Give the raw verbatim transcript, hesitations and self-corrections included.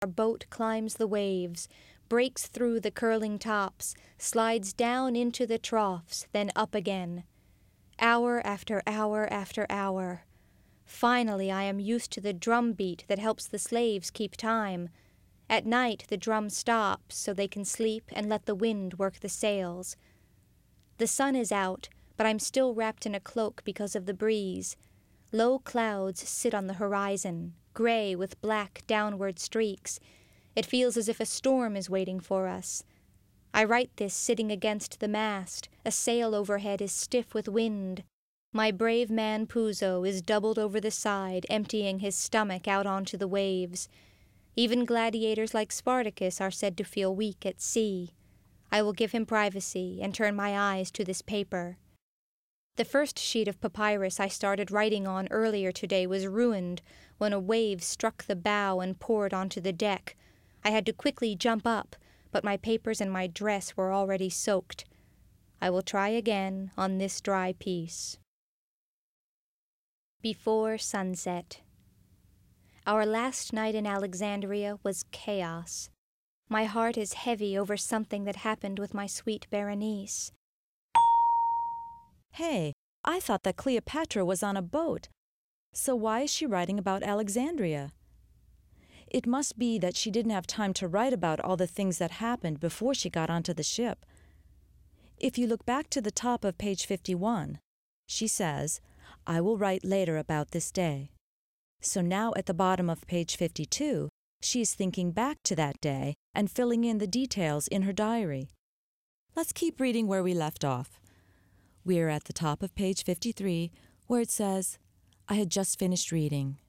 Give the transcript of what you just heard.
Our boat climbs the waves, breaks through the curling tops, slides down into the troughs, then up again. Hour after hour after hour. Finally, I am used to the drum beat that helps the slaves keep time. At night, the drum stops so they can sleep and let the wind work the sails. The sun is out, but I'm still wrapped in a cloak because of the breeze. Low clouds sit on the horizon, gray with black downward streaks. It feels as if a storm is waiting for us. I write this sitting against the mast. A sail overhead is stiff with wind. My brave man Puzo is doubled over the side, emptying his stomach out onto the waves. Even gladiators like Spartacus are said to feel weak at sea. I will give him privacy and turn my eyes to this paper. The first sheet of papyrus I started writing on earlier today was ruined when a wave struck the bow and poured onto the deck. I had to quickly jump up, but my papers and my dress were already soaked. I will try again on this dry piece. Before sunset. Our last night in Alexandria was chaos. My heart is heavy over something that happened with my sweet Berenice. Hey, I thought that Cleopatra was on a boat. So why is she writing about Alexandria? It must be that she didn't have time to write about all the things that happened before she got onto the ship. If you look back to the top of page fifty-one, she says, "I will write later about this day." So now at the bottom of page fifty-two, she is thinking back to that day and filling in the details in her diary. Let's keep reading where we left off. We are at the top of page fifty-three, where it says, "I had just finished reading."